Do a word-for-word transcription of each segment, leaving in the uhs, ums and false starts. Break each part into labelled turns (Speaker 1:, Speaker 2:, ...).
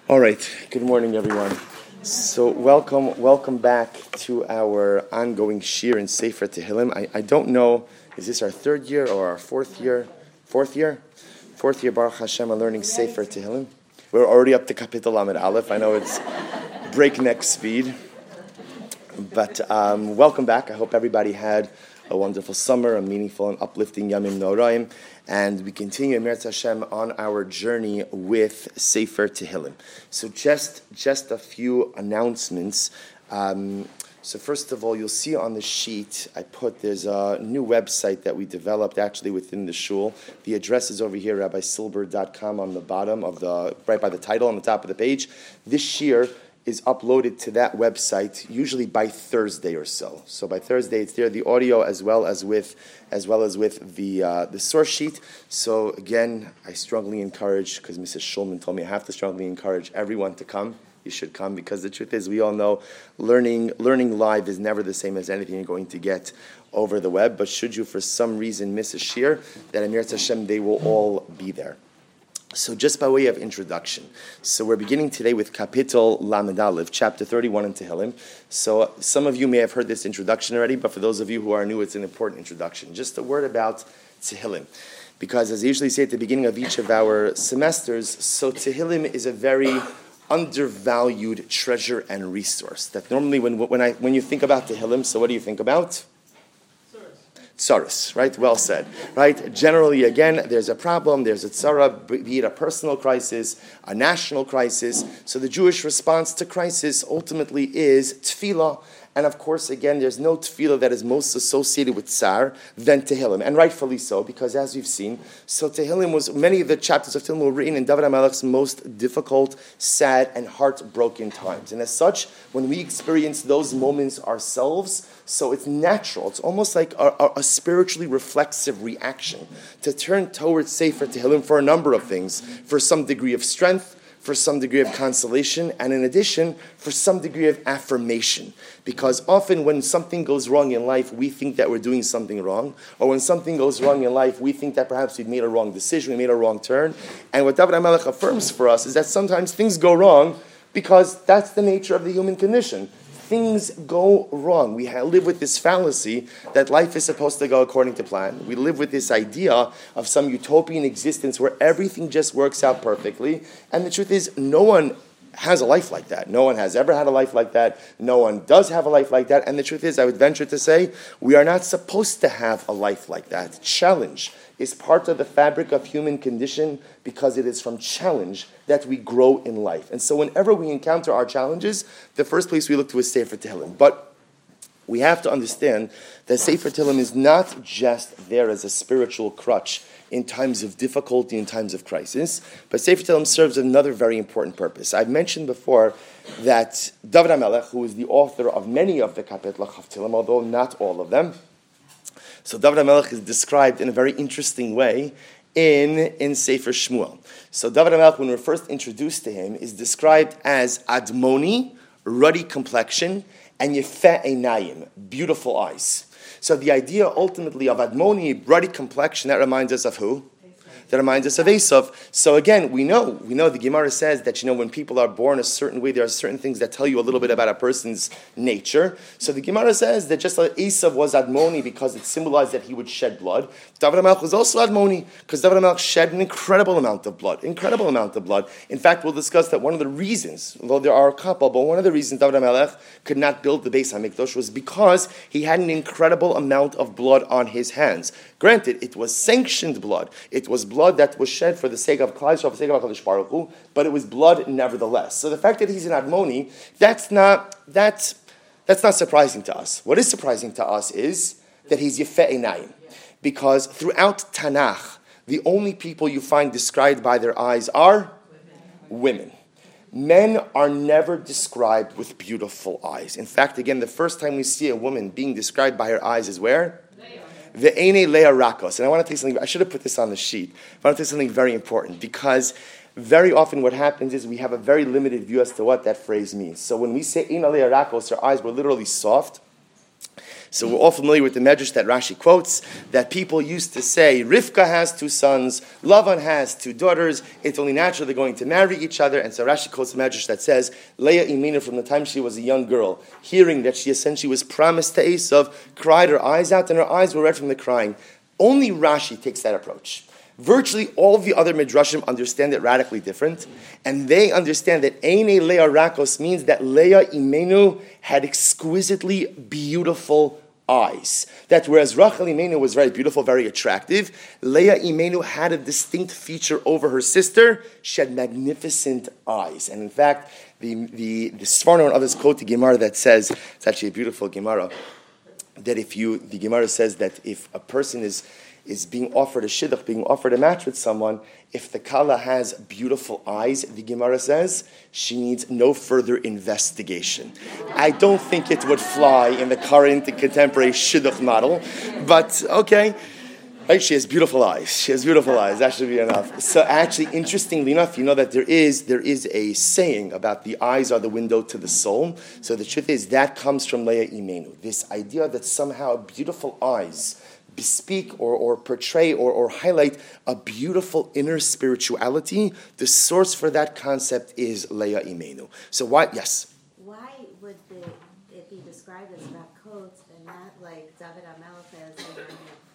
Speaker 1: All right. Good morning, everyone. So welcome, welcome back to our ongoing shir in Sefer Tehillim. I, I don't know, is this our third year or our fourth year? Fourth year? Fourth year, Baruch Hashem, on learning Sefer Tehillim. We're already up to Kapitel Lamed Aleph. I know it's breakneck speed. But um, welcome back. I hope everybody had a wonderful summer, a meaningful and uplifting Yamim Noraim. And we continue, Eretz Hashem, on our journey with Sefer Tehillim. So just, just a few announcements. Um, so first of all, you'll see on the sheet, I put, there's a new website that we developed actually within the shul. The address is over here, rabbi silber dot com on the bottom of the, right by the title on the top of the page. This year is uploaded to that website usually by Thursday or so. So by Thursday, it's there, the audio as well as with as well as with the uh, the source sheet. So again, I strongly encourage, because Missus Schulman told me I have to strongly encourage everyone to come. You should come, because the truth is, we all know learning learning live is never the same as anything you're going to get over the web. But should you for some reason miss a shir, that in Eretz Hashem they will all be there. So just by way of introduction, so we're beginning today with Kapitel Lamed Aleph, chapter thirty-one in Tehillim. So some of you may have heard this introduction already, but for those of you who are new, it's an important introduction. Just a word about Tehillim, because as I usually say at the beginning of each of our semesters, so Tehillim is a very undervalued treasure and resource. That normally when when I when you think about Tehillim, so what do you think about? Tsaros, right? Well said, right? Generally, again, there's a problem, there's a tzara, be it a personal crisis, a national crisis. So the Jewish response to crisis ultimately is tefillah. And of course, again, there's no tefillah that is most associated with tsar than Tehillim. And rightfully so, because as we've seen, so Tehillim was, many of the chapters of Tehillim were written in David HaMelech's most difficult, sad, and heartbroken times. And as such, when we experience those moments ourselves, so it's natural, it's almost like a, a, a spiritually reflexive reaction to turn towards Sefer Tehillim for a number of things, for some degree of strength, for some degree of consolation, and in addition, for some degree of affirmation. Because often when something goes wrong in life, we think that we're doing something wrong. Or when something goes wrong in life, we think that perhaps we've made a wrong decision, we made a wrong turn. And what David HaMelech affirms for us is that sometimes things go wrong because that's the nature of the human condition. Things go wrong. We live with this fallacy that life is supposed to go according to plan. We live with this idea of some utopian existence where everything just works out perfectly. And the truth is, no one has a life like that. No one has ever had a life like that. No one does have a life like that. And the truth is, I would venture to say, we are not supposed to have a life like that. Challenge is part of the fabric of human condition, because it is from challenge that we grow in life. And so whenever we encounter our challenges, the first place we look to is Sefer Tehillim. But we have to understand that Sefer Tehillim is not just there as a spiritual crutch in times of difficulty, in times of crisis, but Sefer Tehillim serves another very important purpose. I've mentioned before that David HaMelech, who is the author of many of the Kapitel of Tehillim, although not all of them, so David HaMelech is described in a very interesting way in, in Sefer Shmuel. So David HaMelech, when we're first introduced to him, is described as Admoni, ruddy complexion, and Yefeh Einayim, beautiful eyes. So the idea ultimately of Admoni, ruddy complexion, that reminds us of who? That reminds us of Esav. So again, we know, we know the Gemara says that, you know, when people are born a certain way, there are certain things that tell you a little bit about a person's nature. So the Gemara says that just like Esav was Admoni because it symbolized that he would shed blood, David HaMelech was also Admoni because David HaMelech shed an incredible amount of blood, incredible amount of blood. In fact, we'll discuss that one of the reasons, although there are a couple, but one of the reasons David HaMelech could not build the Beis HaMikdash was because he had an incredible amount of blood on his hands. Granted, it was sanctioned blood. It was blood that was shed for the sake of Klal Yisrael, for the sake of HaKadosh Baruch Hu, but it was blood nevertheless. So the fact that he's an Admoni, that's not that's that's not surprising to us. What is surprising to us is that he's Yefeh Einayim, because throughout Tanakh, the only people you find described by their eyes are women. Men are never described with beautiful eyes. In fact, again, the first time we see a woman being described by her eyes is where? The Eine Leah Rakos. And I want to tell you something, I should have put this on the sheet. I want to tell you something very important, because very often what happens is we have a very limited view as to what that phrase means. So when we say Eine Leah Rakos, her eyes were literally soft. So we're all familiar with the medrash that Rashi quotes, that people used to say, Rivka has two sons, Lavan has two daughters, it's only natural they're going to marry each other. And so Rashi quotes the medrash that says, Leah Imenu, from the time she was a young girl, hearing that she essentially was promised to Esav, cried her eyes out, and her eyes were red from the crying. Only Rashi takes that approach. Virtually all of the other midrashim understand it radically different, and they understand that Eine Leah Rakos means that Leah Imenu had exquisitely beautiful eyes. That whereas Rachel Imenu was very beautiful, very attractive, Leah Imenu had a distinct feature over her sister. She had magnificent eyes. And in fact, the the, the Sforno and others quote the Gemara that says, it's actually a beautiful Gemara, that if you, the Gemara says that if a person is is being offered a shidduch, being offered a match with someone, if the kala has beautiful eyes, the Gemara says, she needs no further investigation. I don't think it would fly in the current contemporary shidduch model, but okay. Right? She has beautiful eyes. She has beautiful eyes. That should be enough. So actually, interestingly enough, you know that there is there is a saying about the eyes are the window to the soul. So the truth is that comes from Leah Imenu. This idea that somehow beautiful eyes bespeak or, or portray or, or highlight a beautiful inner spirituality. The source for that concept is Leah Imenu. So why, yes?
Speaker 2: Why would the, it be described as Rakot and not like David HaMelech as a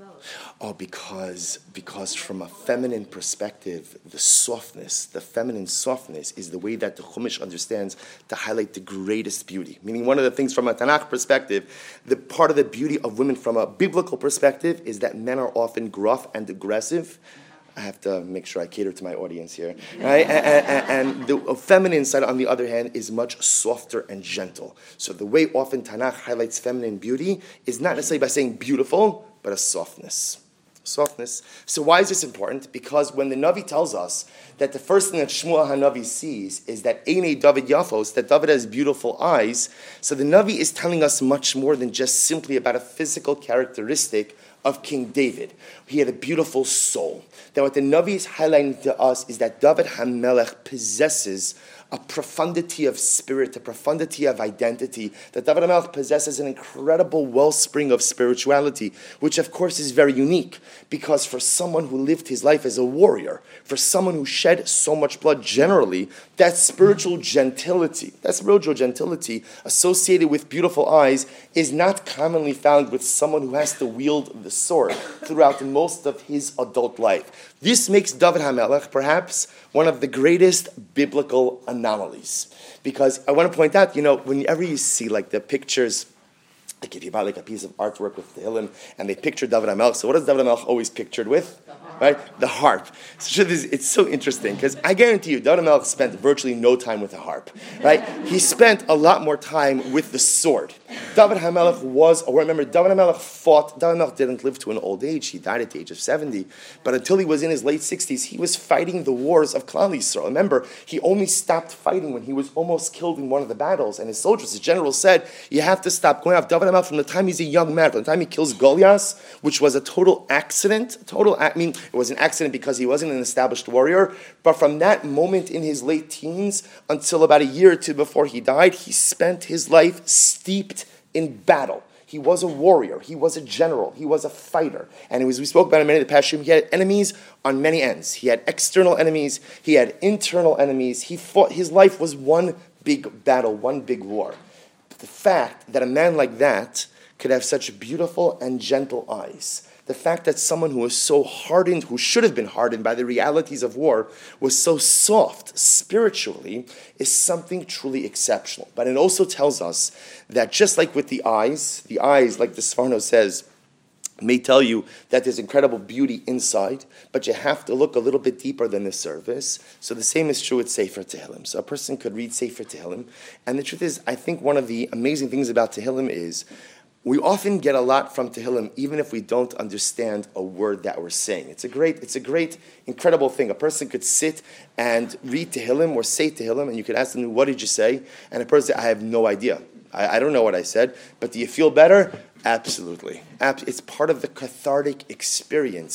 Speaker 1: Oh, because because from a feminine perspective, the softness, the feminine softness is the way that the Chumash understands to highlight the greatest beauty. Meaning one of the things from a Tanakh perspective, the part of the beauty of women from a biblical perspective is that men are often gruff and aggressive. I have to make sure I cater to my audience here, right? and, and, and the feminine side, on the other hand, is much softer and gentle. So the way often Tanakh highlights feminine beauty is not necessarily by saying beautiful, but a softness. Softness. So why is this important? Because when the Navi tells us that the first thing that Shmuel HaNavi sees is that Einei David Yafos, that David has beautiful eyes, so the Navi is telling us much more than just simply about a physical characteristic of King David. He had a beautiful soul. That what the Navi is highlighting to us is that David HaMelech possesses a profundity of spirit, a profundity of identity, that David HaMelech possesses an incredible wellspring of spirituality, which of course is very unique, because for someone who lived his life as a warrior, for someone who shed so much blood generally, that spiritual gentility, that spiritual gentility associated with beautiful eyes is not commonly found with someone who has to wield the sword throughout most of his adult life. This makes David HaMelech perhaps one of the greatest biblical anomalies. Because I want to point out, you know, whenever you see like the pictures, like if you buy like a piece of artwork with Tehillim and they picture David HaMelech, so what is David HaMelech always pictured with? Right? The harp. So it's so interesting because I guarantee you, David HaMelech spent virtually no time with the harp. Right? He spent a lot more time with the sword. David HaMelech was, or remember, David HaMelech fought. David HaMelech didn't live to an old age. He died at the age of seventy. But until he was in his late sixties, he was fighting the wars of Klal Yisrael. Remember, he only stopped fighting when he was almost killed in one of the battles. And his soldiers, his general said, you have to stop going off. David HaMelech, from the time he's a young man, from the time he kills Goliath, which was a total accident, total, I mean, it was an accident because he wasn't an established warrior, but from that moment in his late teens until about a year or two before he died, he spent his life steeped in battle. He was a warrior. He was a general. He was a fighter. And as we spoke about in many of the past, he had enemies on many ends. He had external enemies. He had internal enemies. He fought. His life was one big battle, one big war. But the fact that a man like that could have such beautiful and gentle eyes, the fact that someone who was so hardened, who should have been hardened by the realities of war, was so soft spiritually, is something truly exceptional. But it also tells us that just like with the eyes, the eyes, like the Sforno says, may tell you that there's incredible beauty inside, but you have to look a little bit deeper than the surface. So the same is true with Sefer Tehillim. So a person could read Sefer Tehillim, and the truth is, I think one of the amazing things about Tehillim is we often get a lot from Tehillim, even if we don't understand a word that we're saying. It's a great, it's a great, incredible thing. A person could sit and read Tehillim or say Tehillim, and you could ask them, what did you say? And a person, I have no idea. I, I don't know what I said, but do you feel better? Absolutely. It's part of the cathartic experience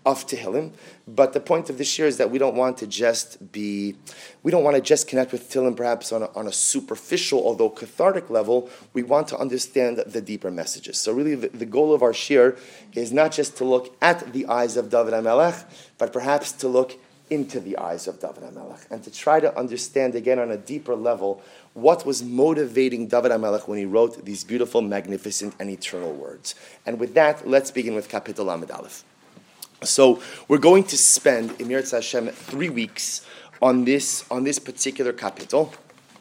Speaker 1: of Tehillim. But the point of this year is that we don't want to just be, we don't want to just connect with Tehillim perhaps on a, on a superficial, although cathartic level. We want to understand the deeper messages. So really the, the goal of our shir is not just to look at the eyes of David HaMelech, but perhaps to look into the eyes of David HaMelech and to try to understand again on a deeper level what was motivating David HaMelech when he wrote these beautiful, magnificent, and eternal words. And with that, let's begin with Kapitel Lamed Aleph. So we're going to spend, in Yirtzeh Hashem, three weeks on this on this particular kapitel.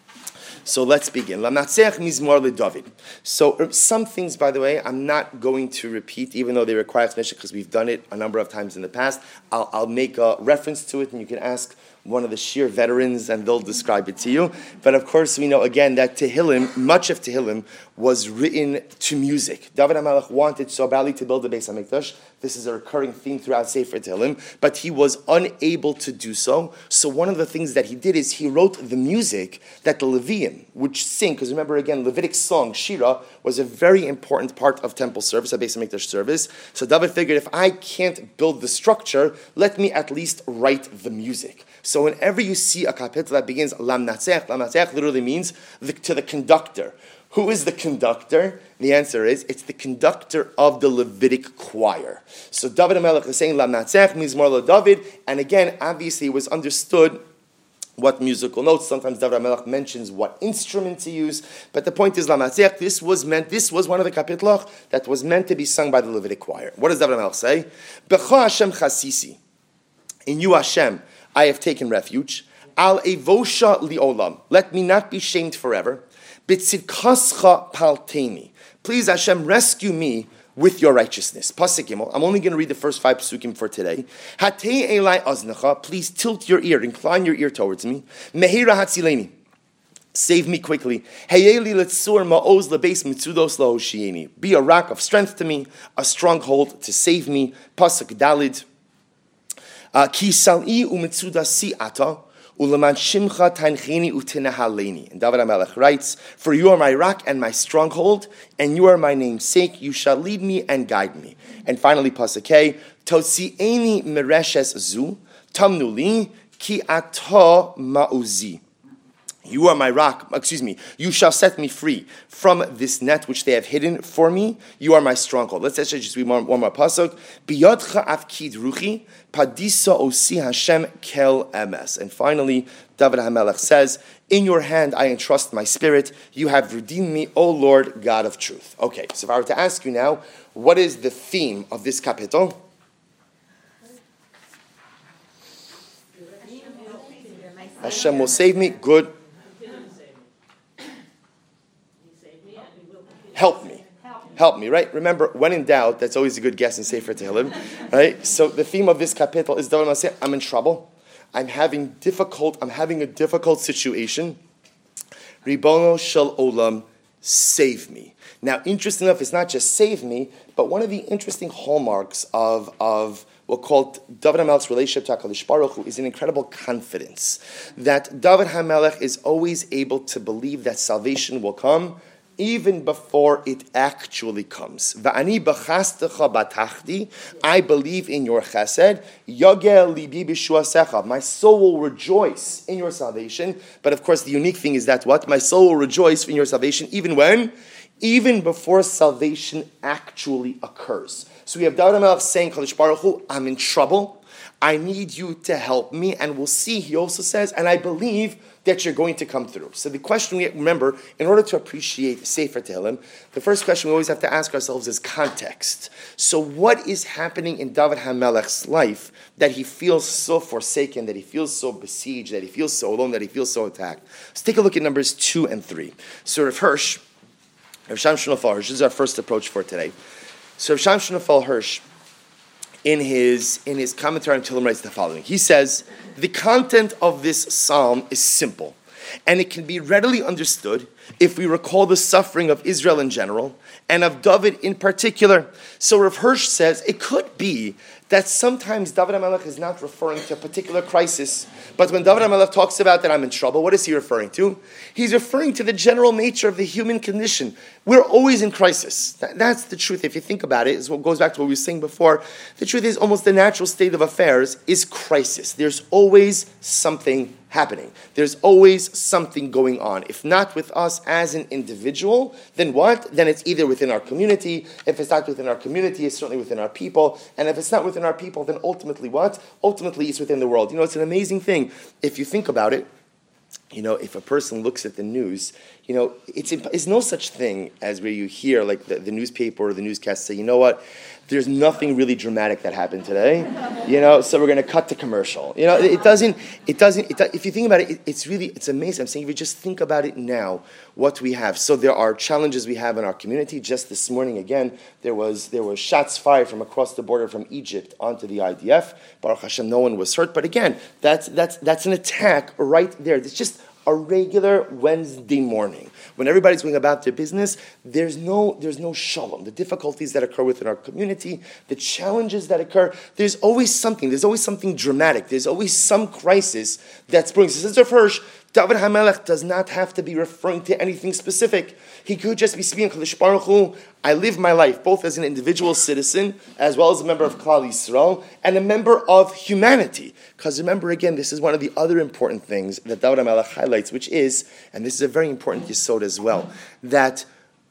Speaker 1: So let's begin. Lamnatzeach Mizmor LeDavid. So some things, by the way, I'm not going to repeat, even though they require explanation, because we've done it a number of times in the past. I'll, I'll make a reference to it, and you can ask one of the sheer veterans, and they'll describe it to you. But of course, we know again that Tehillim, much of Tehillim, was written to music. David HaMelech wanted so badly to build the Beis HaMikdash. This is a recurring theme throughout Sefer Tehillim, but he was unable to do so. So one of the things that he did is he wrote the music that the Leviim would sing, because remember again, Levitic song, Shira, was a very important part of temple service, a Beis HaMikdash service. So David figured, if I can't build the structure, let me at least write the music. So whenever you see a kapitel that begins Lam Natzech, Lam Natzech literally means the, to the conductor. Who is the conductor? The answer is, it's the conductor of the Levitic choir. So David HaMelech is saying Lam Natzech, Mizmor LeDavid, and again, obviously it was understood what musical notes. Sometimes David HaMelech mentions what instrument to use, but the point is Lam Natzech, this was meant, this was one of the kapitelach that was meant to be sung by the Levitic choir. What does David HaMelech say? B'cha Hashem chasisi. In you Hashem, I have taken refuge. Al evosha liolam. Let me not be shamed forever. B'tzidkascha palteni. Please, Hashem, rescue me with your righteousness. Pasuk Gimel. I'm only going to read the first five psukim for today. Hatei elai aznecha. Please tilt your ear, incline your ear towards me. Mehira hatzileni. Save me quickly. Heyeli letzur ma'oz lebeis mitzudos lahoshieni. Be a rock of strength to me, a stronghold to save me. Pasuk Dalid. Ki sal'i u'mitzudasi ata u'leman shimcha taincheni u'tenehaleni. And David HaMelech writes, for you are my rock and my stronghold, and you are my name's sake. You shall lead me and guide me. And finally, Pasuk Hey, Totzi'eni mereshes zu, tamnu li, ki ata ma'uzi. You are my rock, excuse me, you shall set me free from this net which they have hidden for me. You are my stronghold. Let's actually just read one, one more pasuk. Biyadcha afkid ruchi, padisa osi Hashem kel emes. And finally, David HaMelech says, in your hand I entrust my spirit. You have redeemed me, O Lord, God of truth. Okay, so if I were to ask you now, what is the theme of this kapitel? Hashem will save me. Good. Help me. Help me, right? Remember, when in doubt, that's always a good guess in Sefer Tehillim, right? So the theme of this kapitel is David HaMelech, I'm in trouble. I'm having difficult, I'm having a difficult situation. Ribono shel olam, save me. Now, interesting enough, it's not just save me, but one of the interesting hallmarks of, of what called David HaMelech's relationship to HaKadosh Baruch Hu is an incredible confidence that David HaMelech is always able to believe that salvation will come even before it actually comes. Va'ani b'chastecha batachti, I believe in your chesed. Yagel libi b'shuasecha, my soul will rejoice in your salvation. But of course, the unique thing is that what? My soul will rejoice in your salvation even when? Even before salvation actually occurs. So we have David HaMelech saying, Kadosh Baruch Hu, I'm in trouble. I need you to help me. And we'll see, he also says, and I believe that you're going to come through. So the question we remember, in order to appreciate Sefer Tehillim, the first question we always have to ask ourselves is context. So what is happening in David HaMelech's life that he feels so forsaken, that he feels so besieged, that he feels so alone, that he feels so attacked? Let's take a look at numbers two and three. So Rav Hirsch, Rav Shamshon Raphael Hirsch, this is our first approach for today. So Rav Shamshon Raphael Hirsch, in his in his commentary on Tehillim, writes the following. He says, the content of this psalm is simple, and it can be readily understood if we recall the suffering of Israel in general, and of David in particular. So Rav Hirsch says, it could be that sometimes David HaMelech is not referring to a particular crisis, but when David HaMelech talks about that I'm in trouble, what is he referring to? He's referring to the general nature of the human condition. We're always in crisis. That, that's the truth. If you think about it, it goes back to what we were saying before. The truth is almost the natural state of affairs is crisis. There's always something happening. There's always something going on. If not with us as an individual, then what? Then it's either within our community. If it's not within our community, it's certainly within our people. And if it's not within our people, then ultimately what? Ultimately it's within the world. You know, it's an amazing thing. If you think about it, you know, if a person looks at the news, you know, it's, it's no such thing as where you hear like the, the newspaper or the newscast say, you know what, there's nothing really dramatic that happened today, you know, so we're going to cut to commercial. You know, it, it doesn't, it doesn't, it, if you think about it, it, it's really, it's amazing. I'm saying if you just think about it now, what we have. So there are challenges we have in our community. Just this morning, again, there was there was shots fired from across the border from Egypt onto the I D F. Baruch Hashem, no one was hurt. But again, that's that's that's an attack right there. It's just a regular Wednesday morning when everybody's going about their business. There's no there's no shalom. The difficulties that occur within our community, the challenges that occur. There's always something. There's always something dramatic. There's always some crisis that springs. This is Rav Hirsch. David HaMelech does not have to be referring to anything specific. He could just be speaking, Kadosh Baruch Hu, I live my life both as an individual citizen as well as a member of Klal Yisrael and a member of humanity. Because remember, again, this is one of the other important things that David HaMelech highlights, which is, and this is a very important yesod as well, that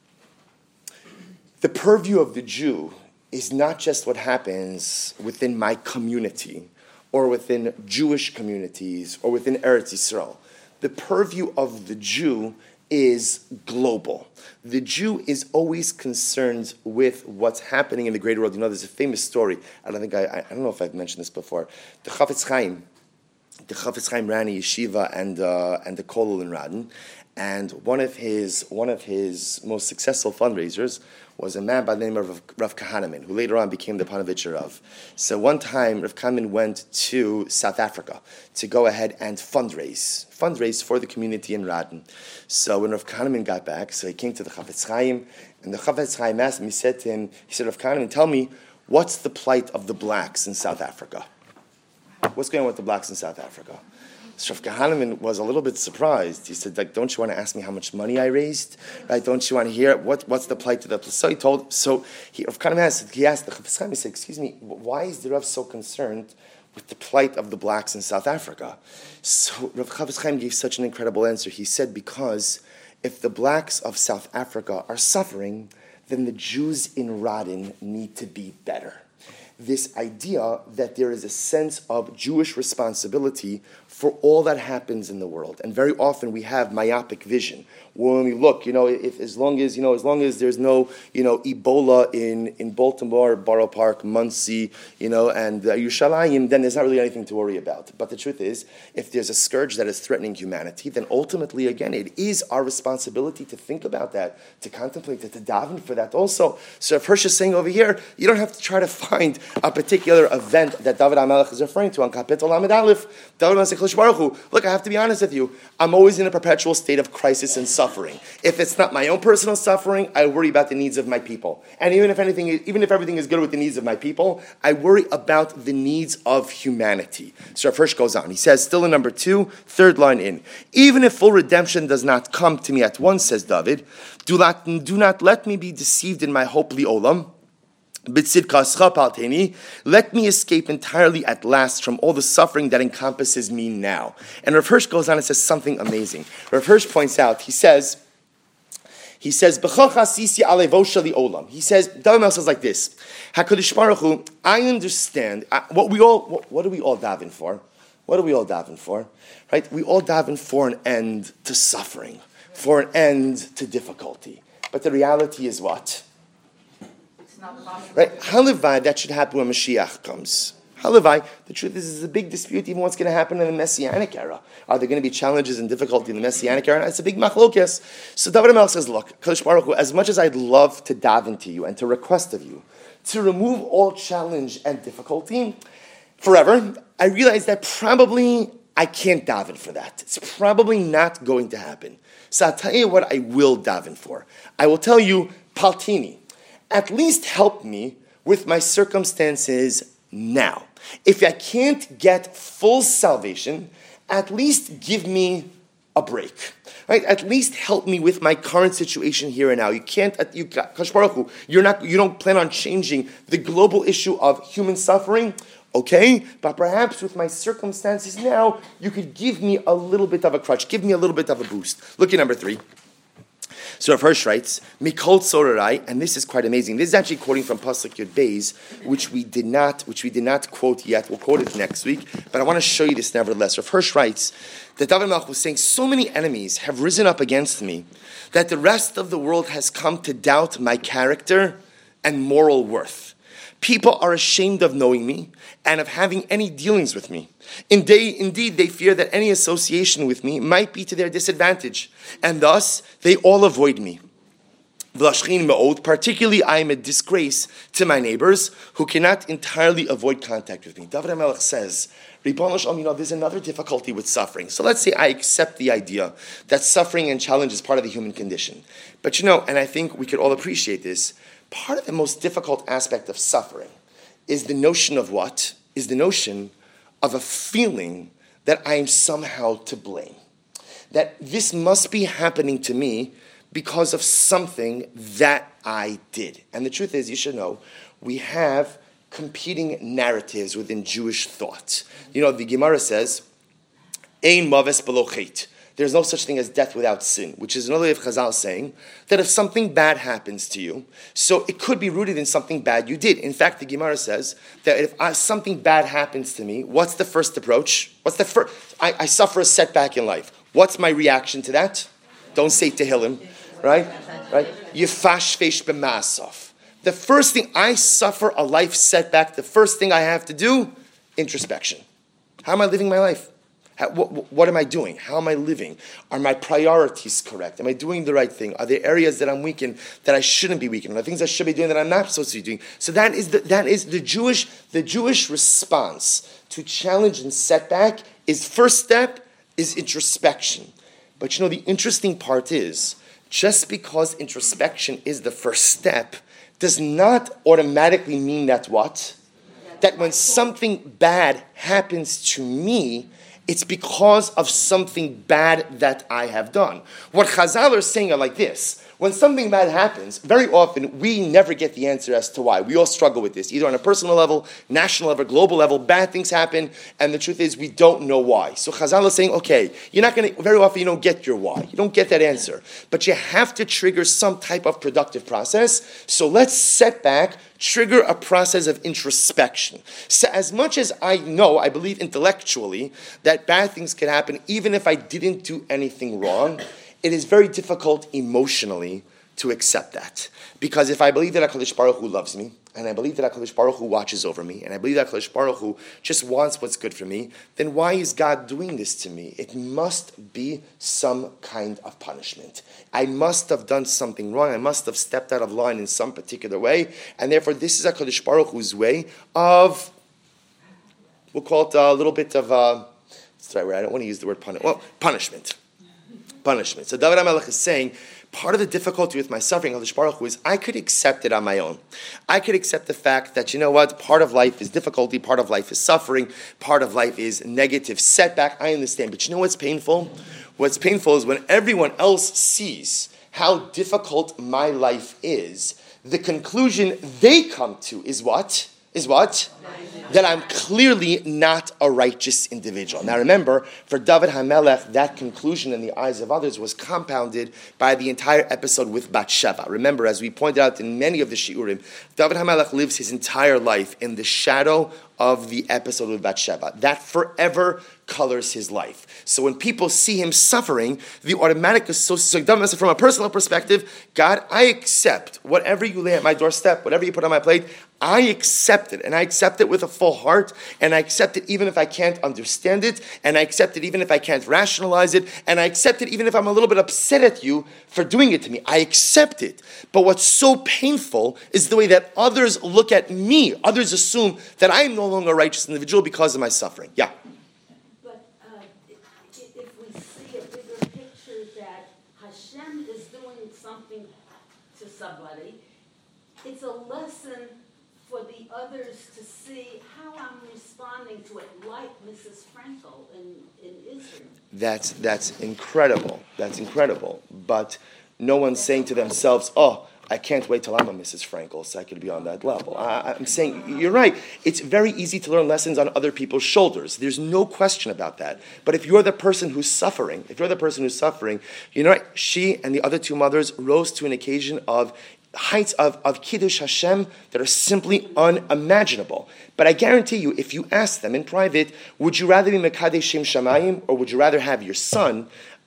Speaker 1: the purview of the Jew is not just what happens within my community or within Jewish communities or within Eretz Yisrael. The purview of the Jew is global. The Jew is always concerned with what's happening in the greater world. You know, there's a famous story. I don't think I, I don't know if I've mentioned this before. The Chafetz Chaim, the Chafetz Chaim ran a yeshiva and uh, and the kollel in Radin, and one of his one of his most successful fundraisers was a man by the name of Rav Kahneman, who later on became the Panovitcher Rav. So one time, Rav Kahneman went to South Africa to go ahead and fundraise, fundraise for the community in Radin. So when Rav Kahneman got back, so he came to the Chafetz Chaim, and the Chafetz Chaim asked him, he said to him, he said, Rav Kahneman, tell me, what's the plight of the blacks in South Africa? What's going on with the blacks in South Africa? So Rav Kahneman was a little bit surprised. He said, like, don't you want to ask me how much money I raised? Right? Don't you want to hear what, what's the plight to the place? So he told, so he, Rav Kahneman asked, he asked the Chafetz Chaim, he said, excuse me, why is the Rav so concerned with the plight of the blacks in South Africa? So Rav Chafetz Chaim gave such an incredible answer. He said, because if the blacks of South Africa are suffering, then the Jews in Radin need to be better. This idea that there is a sense of Jewish responsibility for all that happens in the world. And very often we have myopic vision. When we look, you know, if as long as, you know, as long as there's no, you know, Ebola in, in Baltimore, Borough Park, Muncie, you know, and uh, Yerushalayim, then there's not really anything to worry about. But the truth is, if there's a scourge that is threatening humanity, then ultimately, again, it is our responsibility to think about that, to contemplate it, to daven for that also. So if Hirsch is saying over here, you don't have to try to find a particular event that David HaMelech is referring to on Kapitel Lamed Aleph. David HaMelech says, Baruch Hu, look, I have to be honest with you. I'm always in a perpetual state of crisis and suffering. If it's not my own personal suffering, I worry about the needs of my people. And even if anything, even if everything is good with the needs of my people, I worry about the needs of humanity. So Rav Hirsch goes on. He says, still in number two, third line in. Even if full redemption does not come to me at once, says David, do not, do not let me be deceived in my hope li'olam. Let me escape entirely at last from all the suffering that encompasses me now. And Rav Hirsch goes on and says something amazing. Rav Hirsch points out, he says, he says, he says, David Mel says like this, HaKadosh Baruch Hu, I understand, I, what we all, what, what do we all daven for? What do we all daven for? Right? We all daven for an end to suffering, for an end to difficulty. But the reality is what? Right? Halavai, that should happen when Mashiach comes. Halavai, the truth is, is a big dispute even what's going to happen in the Messianic era. Are there going to be challenges and difficulty in the Messianic era? And it's a big machlokes. So David HaMelech says, look, Kadosh Baruch Hu, as much as I'd love to daven to you and to request of you to remove all challenge and difficulty forever, I realize that probably I can't daven for that. It's probably not going to happen. So I'll tell you what I will daven for. I will tell you, Paltini, at least help me with my circumstances now. If I can't get full salvation, at least give me a break. Right? At least help me with my current situation here and now. You can't, you, Kadosh Baruch Hu, you're not, you don't plan on changing the global issue of human suffering. Okay, but perhaps with my circumstances now, you could give me a little bit of a crutch, give me a little bit of a boost. Look at number three. So Rav Hirsch writes, Mikol Tzorarai, and this is quite amazing. This is actually quoting from Pasuk Yud Beis, which we did not, which we did not quote yet. We'll quote it next week, but I want to show you this nevertheless. Rav Hirsch writes that David Melch was saying, so many enemies have risen up against me that the rest of the world has come to doubt my character and moral worth. People are ashamed of knowing me and of having any dealings with me. Indeed, indeed, they fear that any association with me might be to their disadvantage, and thus they all avoid me. Particularly, I am a disgrace to my neighbors who cannot entirely avoid contact with me. David HaMelech says, Ribbon Shalom, you know, there's another difficulty with suffering. So let's say I accept the idea that suffering and challenge is part of the human condition. But you know, and I think we could all appreciate this, part of the most difficult aspect of suffering is the notion of what? Is the notion of a feeling that I am somehow to blame. That this must be happening to me because of something that I did. And the truth is, you should know, we have competing narratives within Jewish thought. You know, the Gemara says, Ein maves belo chet. There's no such thing as death without sin, which is another way of Chazal saying that if something bad happens to you, so it could be rooted in something bad you did. In fact, the Gemara says that if I, something bad happens to me, what's the first approach? What's the first? I, I suffer a setback in life. What's my reaction to that? Don't say Tehillim, right? Right? Yifash fesh b'maasaf. The first thing, I suffer a life setback, the first thing I have to do, introspection. How am I living my life? How, what, what am I doing? How am I living? Are my priorities correct? Am I doing the right thing? Are there areas that I'm weak in that I shouldn't be weak in? Are there things I should be doing that I'm not supposed to be doing? So that is the, that is the Jewish the Jewish response to challenge and setback is first step is introspection. But you know, the interesting part is, just because introspection is the first step does not automatically mean that what? That when something bad happens to me, it's because of something bad that I have done. What Chazal are saying are like this. When something bad happens, very often we never get the answer as to why. We all struggle with this, either on a personal level, national level, global level. Bad things happen, and the truth is we don't know why. So Chazal is saying, okay, you're not going to, very often you don't get your why. You don't get that answer. But you have to trigger some type of productive process. So let's set back, trigger a process of introspection. So as much as I know, I believe intellectually, that bad things can happen even if I didn't do anything wrong, it is very difficult emotionally to accept that. Because if I believe that HaKadosh Baruch Hu loves me, and I believe that HaKadosh Baruch Hu watches over me, and I believe that HaKadosh Baruch Hu just wants what's good for me, then why is God doing this to me? It must be some kind of punishment. I must have done something wrong. I must have stepped out of line in some particular way, and therefore this is HaKadosh Baruch Hu's way of, we'll call it a little bit of, uh, what's the right word? I don't want to use the word punish, well, punishment. Punishment. So David HaMelech is saying, part of the difficulty with my suffering, HaKadosh Baruch Hu, is I could accept it on my own. I could accept the fact that, you know what, part of life is difficulty, part of life is suffering, part of life is negative setback. I understand. But you know what's painful? What's painful is when everyone else sees how difficult my life is, the conclusion they come to is what? Is what? That I'm clearly not a righteous individual. Now remember, for David HaMelech, that conclusion in the eyes of others was compounded by the entire episode with Bathsheba. Remember, as we pointed out in many of the Shiurim, David HaMelech lives his entire life in the shadow of the episode with Bathsheba. That forever colors his life. So when people see him suffering, the automatic association, so from a personal perspective, God, I accept whatever you lay at my doorstep, whatever you put on my plate, I accept it, and I accept it with a full heart, and I accept it even if I can't understand it, and I accept it even if I can't rationalize it, and I accept it even if I'm a little bit upset at you for doing it to me. I accept it. But what's so painful is the way that others look at me. Others assume that I am no longer a righteous individual because of my suffering. Yeah.
Speaker 3: But uh, if, if we see a bigger picture that Hashem is doing something to somebody, it's a lesson for the others to see how I'm responding to it, like Missus Frankel in, in Israel.
Speaker 1: That's that's incredible. That's incredible. But no one's saying to themselves, "Oh, I can't wait till I'm a Missus Frankel so I could be on that level." I, I'm saying, you're right. It's very easy to learn lessons on other people's shoulders. There's no question about that. But if you're the person who's suffering, if you're the person who's suffering, you know what? She and the other two mothers rose to an occasion of heights of, of Kiddush Hashem that are simply unimaginable. But I guarantee you, if you ask them in private, would you rather be Mekadesh Shem Shamayim or would you rather have your son?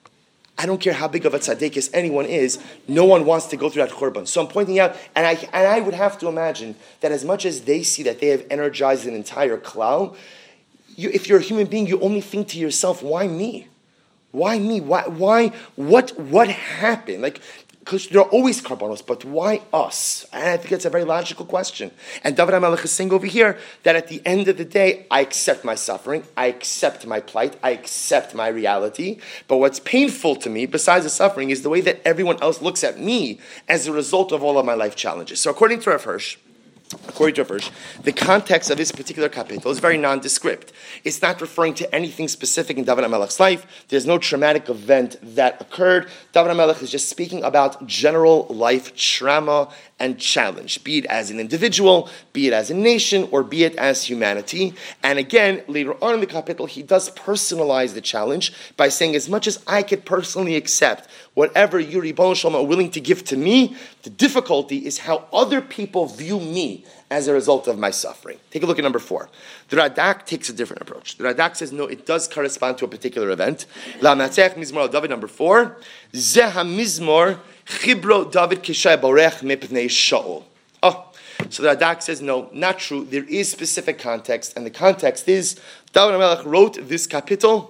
Speaker 1: I don't care how big of a tzaddik anyone is, no one wants to go through that churban. So I'm pointing out, and I and I would have to imagine that as much as they see that they have energized an entire klal, you, if you're a human being, you only think to yourself, why me? Why me? Why? Why? What? What happened? Like, because there are always karbanos, but why us? And I think it's a very logical question. And David HaMelech is saying over here that at the end of the day, I accept my suffering, I accept my plight, I accept my reality. But what's painful to me, besides the suffering, is the way that everyone else looks at me as a result of all of my life challenges. So according to Rav Hirsch, According to Rav Hirsch, the context of this particular kapitel is very nondescript. It's not referring to anything specific in David HaMelech's life. There's no traumatic event that occurred. David HaMelech is just speaking about general life trauma and challenge, be it as an individual, be it as a nation, or be it as humanity. And again, later on in the kapitel, he does personalize the challenge by saying, as much as I could personally accept whatever you, Ribono Shel Olam, are willing to give to me, the difficulty is how other people view me as a result of my suffering. Take a look at number four. The Radak takes a different approach. The Radak says, no, it does correspond to a particular event. La Natzech Mizmor al David, number four. Zeh HaMizmor Chibro David Kishay Borech Mipnei Shaul. Oh, so the Radak says, no, not true. There is specific context, and the context is David HaMelech wrote this kapitel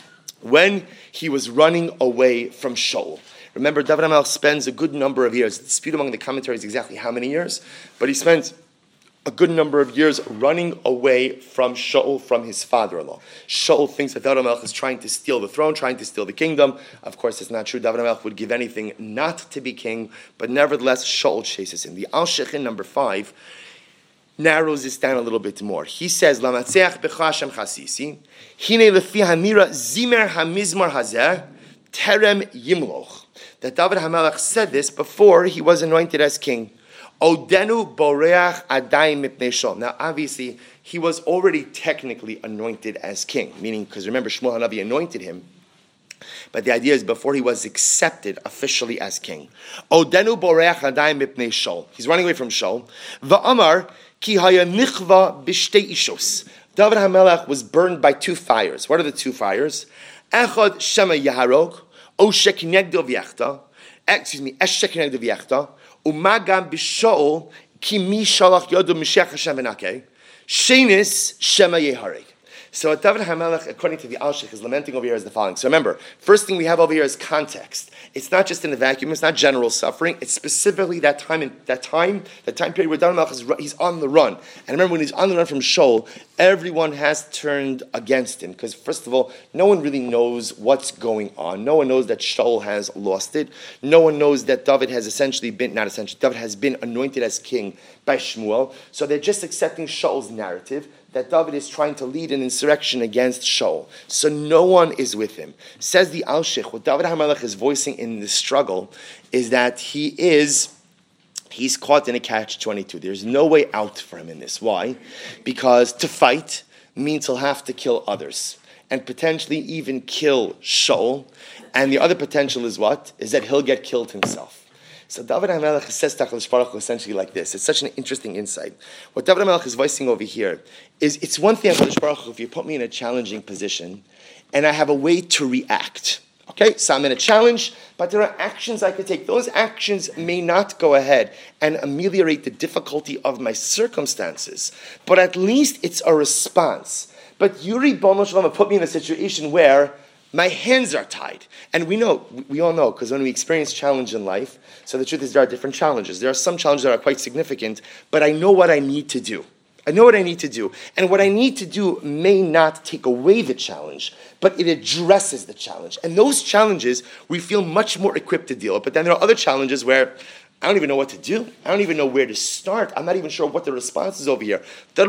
Speaker 1: when he was running away from Shaul. Remember, David HaMelech spends a good number of years, the dispute among the commentaries exactly how many years, but he spends a good number of years running away from Shaul, from his father-in-law. Shaul thinks that David HaMelech is trying to steal the throne, trying to steal the kingdom. Of course, it's not true. David HaMelech would give anything not to be king, but nevertheless, Shaul chases him. The Al Shechin, number five, narrows this down a little bit more. He says, "Lamatzeach b'cha Hashem chasisi, hine lefi hanira zimer hamizmar hazeh terem yimloch." That David HaMelech said this before he was anointed as king. Odenu boreach adayim mipnei Shaul. Now, obviously, he was already technically anointed as king, meaning, because remember, Shmuel HaNavi anointed him. But the idea is before he was accepted officially as king. Odenu boreach adayim mipnei Shaul. He's running away from Shaul. Va'amar ki haya nichva b'shtei ishos. David HaMelech was burned by two fires. What are the two fires? Echad shema yaharog, o shekinegdo v'yechta. Excuse me, esh shekinegdo v'yechta. Umagam b'Shaul ki mi shalach yodu Mashiach Hashem v'nakeh shenis shema yehareg. So what David HaMelech, according to the Al-Sheikh, is lamenting over here is the following. So remember, first thing we have over here is context. It's not just in a vacuum. It's not general suffering. It's specifically that time, in, that time, that time period where David HaMelech is he's on the run. And remember, when he's on the run from Shaul, everyone has turned against him. Because first of all, no one really knows what's going on. No one knows that Shaul has lost it. No one knows that David has essentially been, not essentially, David has been anointed as king by Shmuel. So they're just accepting Shaul's narrative that David is trying to lead an insurrection against Shaul. So no one is with him. Says the Al-Sheikh, what David HaMelech is voicing in this struggle is that he is, he's caught in a catch twenty-two. There's no way out for him in this. Why? Because to fight means he'll have to kill others and potentially even kill Shaul. And the other potential is what? Is that he'll get killed himself. So David HaMelech says to HaKadosh Baruch Hu essentially like this. It's such an interesting insight. What David HaMelech is voicing over here is, it's one thing, HaKadosh Baruch Hu, if you put me in a challenging position and I have a way to react. Okay, so I'm in a challenge, but there are actions I could take. Those actions may not go ahead and ameliorate the difficulty of my circumstances, but at least it's a response. But you, Ribono Shel Olam, put me in a situation where my hands are tied. And we know, we all know, because when we experience challenge in life, so the truth is there are different challenges. There are some challenges that are quite significant, but I know what I need to do. I know what I need to do. And what I need to do may not take away the challenge, but it addresses the challenge. And those challenges, we feel much more equipped to deal with. But then there are other challenges where I don't even know what to do. I don't even know where to start. I'm not even sure what the response is over here. I'm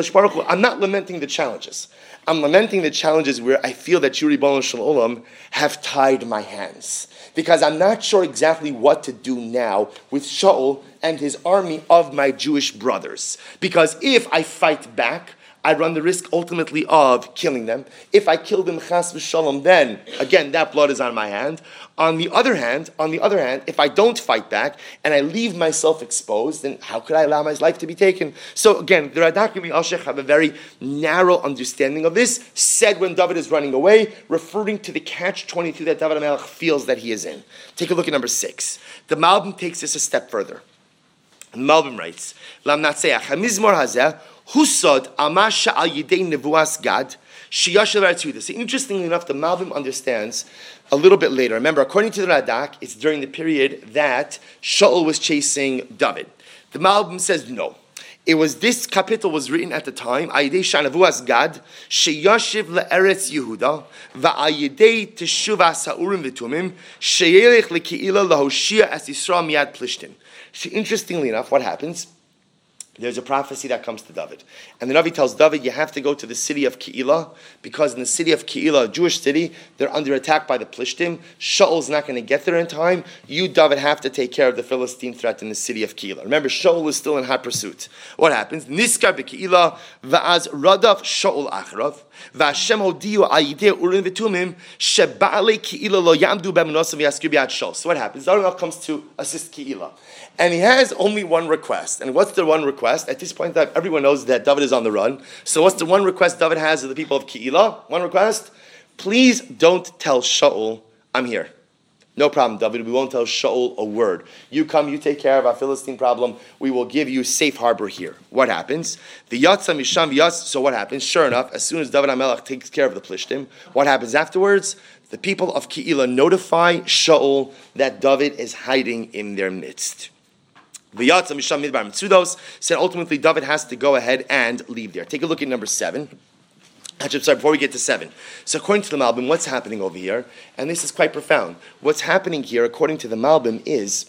Speaker 1: not lamenting the challenges. I'm lamenting the challenges where I feel that you, Ribono Shel Olam, have tied my hands. Because I'm not sure exactly what to do now with Shaul and his army of my Jewish brothers. Because if I fight back, I run the risk ultimately of killing them. If I kill them chas v'shalom, then again that blood is on my hand. On the other hand, on the other hand, if I don't fight back and I leave myself exposed, then how could I allow my life to be taken? So again, the Radak and Alshech have a very narrow understanding of this. Said when David is running away, referring to the catch twenty-two that David HaMelech feels that he is in. Take a look at number six. The Malbim takes this a step further. The Malbim writes, "Lam natseach hamizmor hazeh." Husod amasha al yidei nevuas Gad sheyashav eretz Yehuda. So interestingly enough, the Malbim understands a little bit later. Remember, according to the Radak, it's during the period that Shaul was chasing David. The Malbim says no. It was this capital was written at the time. Ayidei shanavuas Gad sheyashiv leeretz Yehuda va'ayidei teshuva sa'urim v'tumim sheyelech lekiila lahoshia as Yisrael miyad plishtim. So interestingly enough, what happens? There's a prophecy that comes to David. And the Navi tells David, you have to go to the city of Keilah, because in the city of Keilah, a Jewish city, they're under attack by the Plishtim. Shaul's not going to get there in time. You, David, have to take care of the Philistine threat in the city of Keilah. Remember, Shaul is still in hot pursuit. What happens? Niskar b'Keilah, va'az radaf Shaul acharav, va'ashem hodiyu ayideh urim v'tumim, sheba'alei Keilah lo yamdu b'menosav v'yaskir b'yad Shaul. So what happens? David comes to assist Keilah. And he has only one request. And what's the one request? At this point in time, everyone knows that David is on the run. So what's the one request David has of the people of Keilah? One request? Please don't tell Shaul I'm here. No problem, David. We won't tell Shaul a word. You come, you take care of our Philistine problem. We will give you safe harbor here. What happens? The Yatsa Misham Yatz. So what happens? Sure enough, as soon as David HaMelech takes care of the Plishtim, what happens afterwards? The people of Keilah notify Shaul that David is hiding in their midst. V'yatza misham midbar mitzudos said ultimately David has to go ahead and leave there. Take a look at number seven. Actually, sorry, before we get to seven. So according to the Malbim, what's happening over here? And this is quite profound. What's happening here, according to the Malbim, is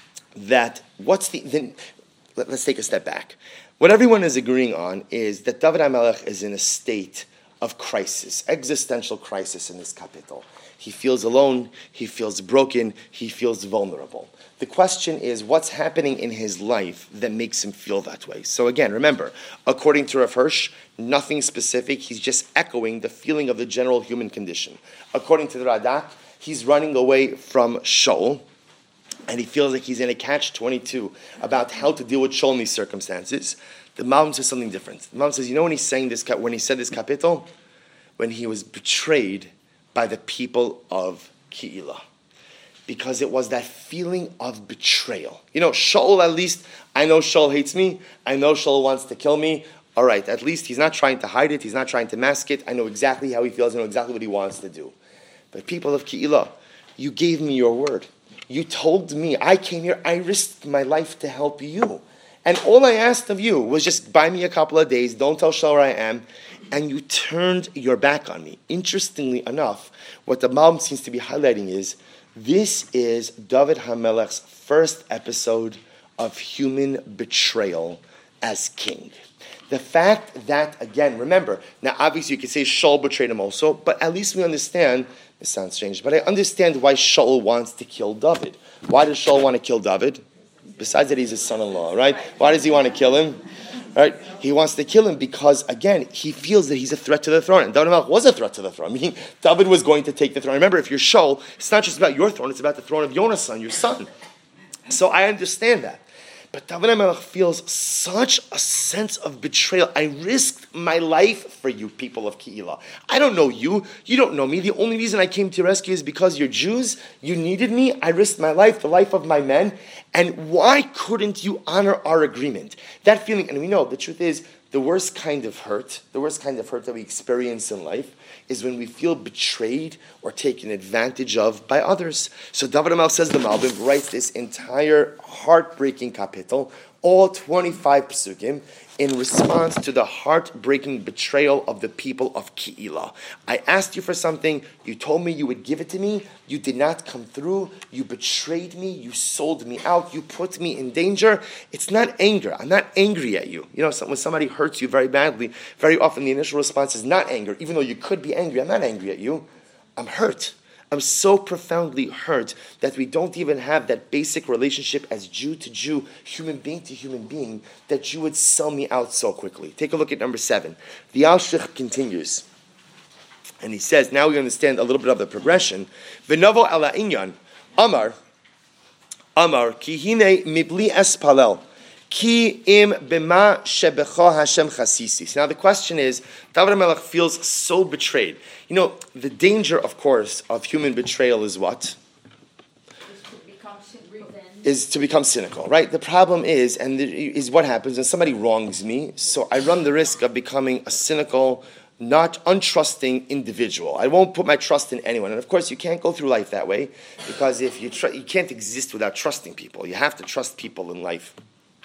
Speaker 1: that what's the... Then, let, let's take a step back. What everyone is agreeing on is that David HaMelech is in a state of crisis, existential crisis in this capital. He feels alone, he feels broken, he feels vulnerable. The question is, what's happening in his life that makes him feel that way? So again, remember, according to Rav Hirsch, nothing specific, he's just echoing the feeling of the general human condition. According to the Radak, he's running away from Shaul, and he feels like he's in a catch twenty-two about how to deal with Shaul in these circumstances. The Malbim says something different. The Malbim says, you know when he's saying this, when he said this capital? When he was betrayed by the people of Keilah. Because it was that feeling of betrayal. You know, Shaul, at least, I know Shaul hates me. I know Shaul wants to kill me. All right, at least he's not trying to hide it. He's not trying to mask it. I know exactly how he feels. I know exactly what he wants to do. But people of Keilah, you gave me your word. You told me, I came here, I risked my life to help you. And all I asked of you was just buy me a couple of days, don't tell Shaul where I am, and you turned your back on me. Interestingly enough, what the Malbim seems to be highlighting is, this is David HaMelech's first episode of human betrayal as king. The fact that, again, remember, now obviously you could say Shaul betrayed him also, but at least we understand, this sounds strange, but I understand why Shaul wants to kill David. Why does Shaul want to kill David? Besides that he's his son-in-law, right? Why does he want to kill him? Right? He wants to kill him because, again, he feels that he's a threat to the throne. And David HaMelech was a threat to the throne. Meaning, David was going to take the throne. Remember, if you're Shaul, it's not just about your throne, it's about the throne of Yonasan, your son. So I understand that. But David HaMelech feels such a sense of betrayal. I risked my life for you, people of Keilah. I don't know you. You don't know me. The only reason I came to your rescue is because you're Jews. You needed me. I risked my life, the life of my men. And why couldn't you honor our agreement? That feeling, and we know the truth is, the worst kind of hurt, the worst kind of hurt that we experience in life is when we feel betrayed or taken advantage of by others. So David HaMelech, says the Malbim, writes this entire heartbreaking kapitel, all twenty-five psukim, in response to the heartbreaking betrayal of the people of Keilah. I asked you for something, you told me you would give it to me, you did not come through, you betrayed me, you sold me out, you put me in danger. It's not anger. I'm not angry at you. You know, when somebody hurts you very badly, very often the initial response is not anger, even though you could be angry. I'm not angry at you. I'm hurt. I'm so profoundly hurt that we don't even have that basic relationship as Jew to Jew, human being to human being, that you would sell me out so quickly. Take a look at number seven. The Alshich continues, and he says, now we understand a little bit of the progression. V'novo ala inyan, Amar, Amar, ki hine mibli espalel, ki im bema shebecha Hashem chasisi. So now the question is, David HaMelech feels so betrayed. You know, the danger, of course, of human betrayal is what? Is to become cynical, right? The problem is, and the, is what happens when somebody wrongs me, so I run the risk of becoming a cynical, not untrusting individual. I won't put my trust in anyone. And of course, you can't go through life that way, because if you tr- you can't exist without trusting people. You have to trust people in life.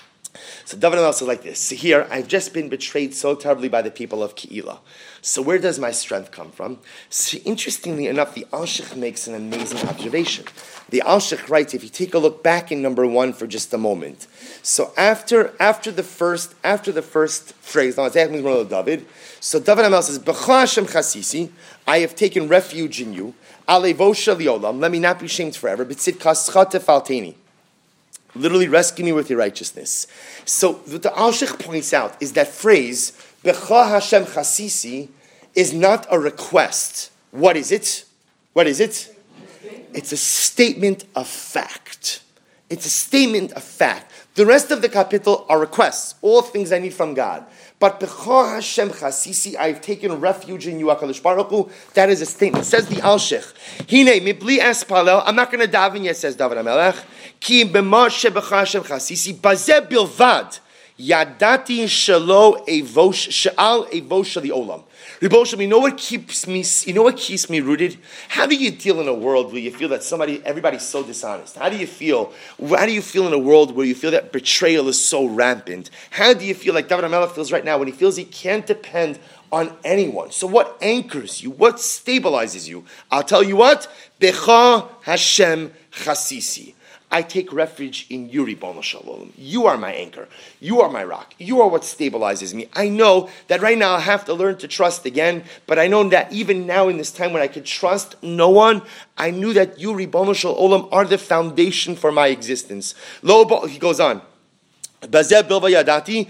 Speaker 1: So David HaMelech says like this. So here, I've just been betrayed so terribly by the people of Keilah. So where does my strength come from? So interestingly enough, the Alshich makes an amazing observation. The Alshich writes, if you take a look back in number one for just a moment. So after after the first after the first phrase, now it's David. So David HaMelech says, B'cha Hashem chasisi, I have taken refuge in you. Alevo shel yolam, let me not be shamed forever. B'tzidkascha tefalteni. Literally, rescue me with your righteousness. So what the Alshich points out is that phrase, B'cha Hashem chasisi, is not a request. What is it? What is it? It's a statement of fact. It's a statement of fact. The rest of the kapitel are requests, all things I need from God. But B'cha Hashem chasisi, I've taken refuge in you, HaKadosh Baruch Hu. That is a statement. Says the Alshich. Hine mibli espalel. I'm not going to daven yet, says David HaMelech. Ki b'ma shebecha Hashem chasisi bazeh bilvad yadati shelo evosh she'al evosh sheli olam. Rebbe, you know what keeps me? You know what keeps me rooted? How do you deal in a world where you feel that somebody, everybody's so dishonest? How do you feel? How do you feel in a world where you feel that betrayal is so rampant? How do you feel like David HaMelech feels right now when he feels he can't depend on anyone? So what anchors you? What stabilizes you? I'll tell you what. B'cha Hashem chasisi. I take refuge in you, Ribono Shel Olam. You are my anchor. You are my rock. You are what stabilizes me. I know that right now I have to learn to trust again, but I know that even now in this time when I could trust no one, I knew that you, Ribono Shel Olam, are the foundation for my existence. Lo, he goes on. And the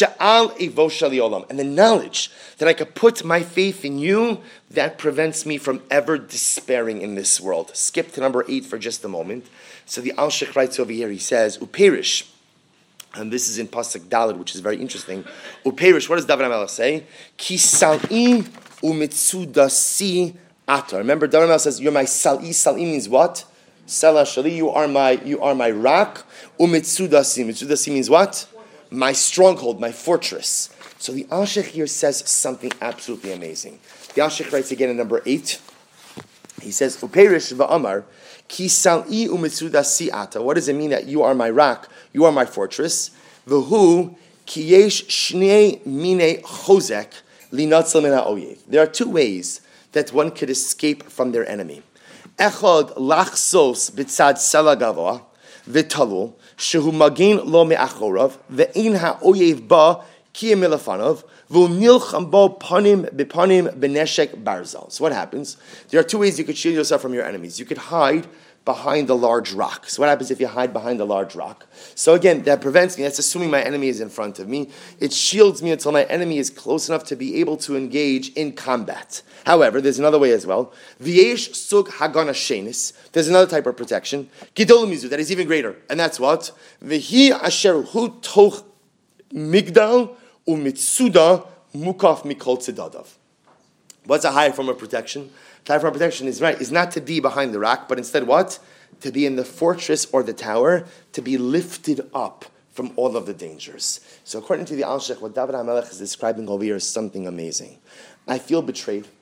Speaker 1: knowledge that I could put my faith in you, that prevents me from ever despairing in this world. Skip to number eight for just a moment. So the Alshich writes over here, he says, Uperish, and this is in Pasuk Daled, which is very interesting. Uperish, what does David HaMelech say? Ki sal'i u'mitzudasi ata. Remember, David HaMelech says, you're my sal'i. Sal'i means what? Sela shali, you are my, you are my rock. U'mitzudasi. Mitzudasi means what? My stronghold, my fortress. So the Alshich here says something absolutely amazing. The Alshich writes again in number eight. He says, Uperish va'amar, Ki sal'i u'mitzudasi ata. What does it mean that you are my rock, you are my fortress? V'hu ki yesh shnei mine chozek linatzal min ha'oyev. There are two ways that one could escape from their enemy. Echad lachsos b'tzad sela gavoa v'talul shehu magin lo me'achorav ve'in ha'oyev ba ki milafanav v'nilcham bo panim b'panim b'neshek barzal. So what happens? There are two ways you could shield yourself from your enemies. You could hide behind a large rock. So what happens if you hide behind a large rock? So again, that prevents me. That's assuming my enemy is in front of me. It shields me until my enemy is close enough to be able to engage in combat. However, there's another way as well. V'yesh sug hagana shenis. There's another type of protection. Gidol mizu, that is even greater. And that's what? V'hi asher hu toch migdal u'mitsuda mukaf mikol tzedadav. What's a higher form of protection? The higher form of protection is right, is not to be behind the rock, but instead what? To be in the fortress or the tower, to be lifted up from all of the dangers. So according to the Alshich, what David HaMelech is describing over here is something amazing. I feel betrayed.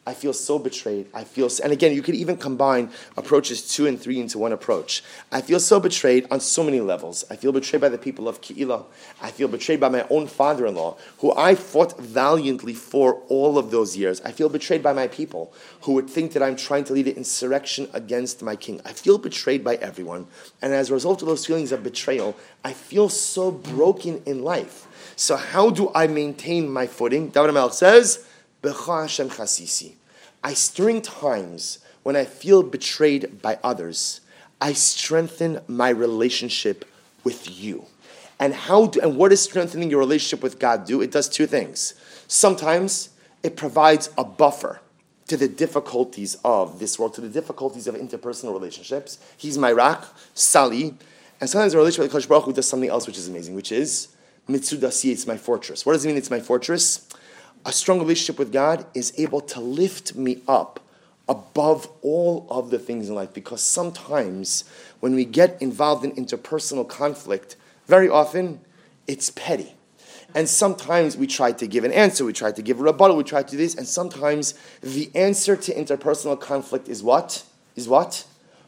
Speaker 1: I feel so betrayed. I feel, so, and again, you could even combine approaches two and three into one approach. I feel so betrayed on so many levels. I feel betrayed by the people of Keilah. I feel betrayed by my own father-in-law, who I fought valiantly for all of those years. I feel betrayed by my people, who would think that I'm trying to lead an insurrection against my king. I feel betrayed by everyone. And as a result of those feelings of betrayal, I feel so broken in life. So how do I maintain my footing? David HaMelech says, B'cha Hashem chasisi. I, during times when I feel betrayed by others, I strengthen my relationship with you. And how do, and what does strengthening your relationship with God do? It does two things. Sometimes it provides a buffer to the difficulties of this world, to the difficulties of interpersonal relationships. He's my rock, Sali. And sometimes a relationship with Kadosh Baruch Hu does something else which is amazing, which is Mitzudasi, it's my fortress. What does it mean it's my fortress? A strong relationship with God is able to lift me up above all of the things in life, because sometimes when we get involved in interpersonal conflict, very often it's petty. And sometimes we try to give an answer, we try to give a rebuttal, we try to do this, and sometimes the answer to interpersonal conflict is what? Is what?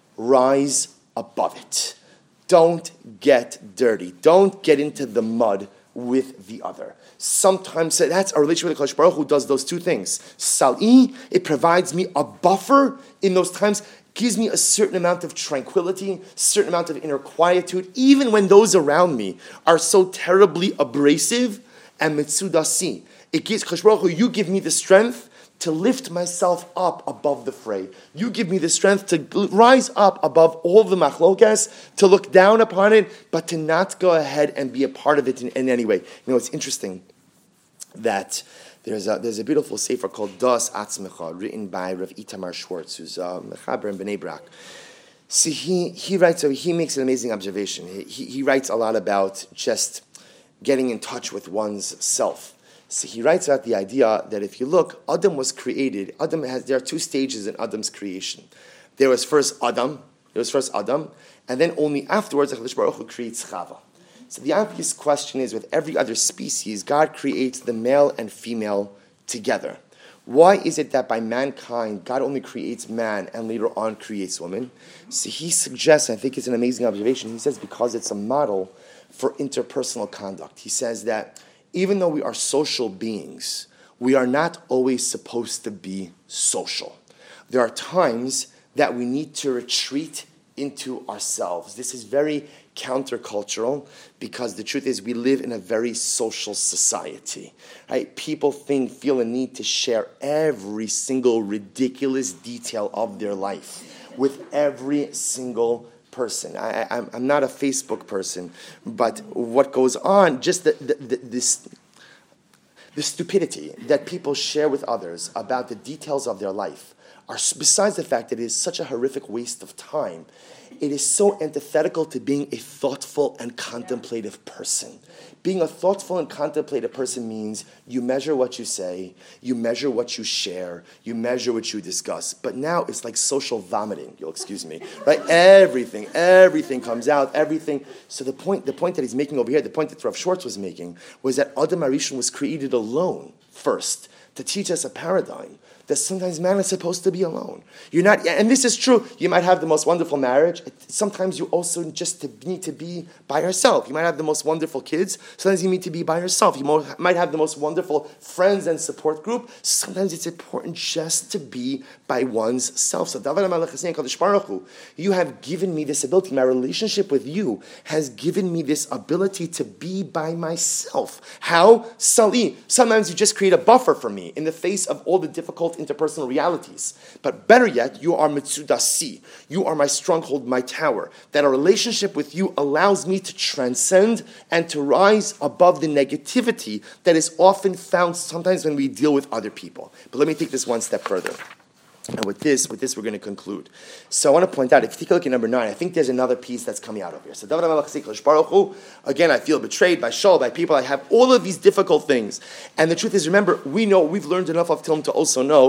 Speaker 1: Rise above it. Don't get dirty. Don't get into the mud with the other. Sometimes that's a relationship with the Kadosh Baruch Hu does those two things. Sal'i, it provides me a buffer in those times, gives me a certain amount of tranquility, certain amount of inner quietude, even when those around me are so terribly abrasive. And Mitzudasi, it gives Kadosh Baruch Hu, you give me the strength to lift myself up above the fray. You give me the strength to rise up above all the machlokas, to look down upon it, but to not go ahead and be a part of it in, in any way. You know, it's interesting that there's a, there's a beautiful sefer called Das Atzmecha, written by Rav Itamar Schwartz, who's a mechaber in Bnei Brak. See, he, he writes, so he makes an amazing observation. He, he, he writes a lot about just getting in touch with one's self. So he writes about the idea that if you look, Adam was created. Adam has there are two stages in Adam's creation. There was first Adam, there was first Adam, and then only afterwards, HaKadosh Baruch Hu creates Chava. So the obvious question is, with every other species, God creates the male and female together. Why is it that by mankind, God only creates man and later on creates woman? So he suggests, I think it's an amazing observation, he says because it's a model for interpersonal conduct. He says that even though we are social beings, we are not always supposed to be social. There are times that we need to retreat into ourselves. This is very countercultural because the truth is we live in a very social society. Right? People think, feel a need to share every single ridiculous detail of their life with every single person. I, I, I'm not a Facebook person, but what goes on, just the, the, the, this, the stupidity that people share with others about the details of their life, are besides the fact that it is such a horrific waste of time, it is so antithetical to being a thoughtful and contemplative person. Being a thoughtful and contemplative person means you measure what you say, you measure what you share, you measure what you discuss. But now it's like social vomiting, you'll excuse me, right? Everything, everything comes out, everything. So the point, the point that he's making over here, the point that Rav Schwartz was making, was that Adam HaRishon was created alone first to teach us a paradigm that sometimes man is supposed to be alone. You're not, and this is true. You might have the most wonderful marriage. Sometimes you also just need to be by yourself. You might have the most wonderful kids. Sometimes you need to be by yourself. You might have the most wonderful friends and support group. Sometimes it's important just to be by one's self. So David HaMelech is saying, Kadosh Baruch Hu, you have given me this ability. My relationship with you has given me this ability to be by myself. How? Sali. Sometimes you just create a buffer for me in the face of all the difficult interpersonal realities. But better yet, you are Mitzudasi. You are my stronghold, my tower. That a relationship with you allows me to transcend and to rise above the negativity that is often found sometimes when we deal with other people. But let me take this one step further. And with this, with this, we're going to conclude. So I want to point out, if you take a look at number nine, I think there's another piece that's coming out of here. So David HaMelech says, Kadosh Baruch Hu, again, I feel betrayed by Shaul, by people. I have all of these difficult things. And the truth is, remember, we know, we've learned enough of Tilm to also know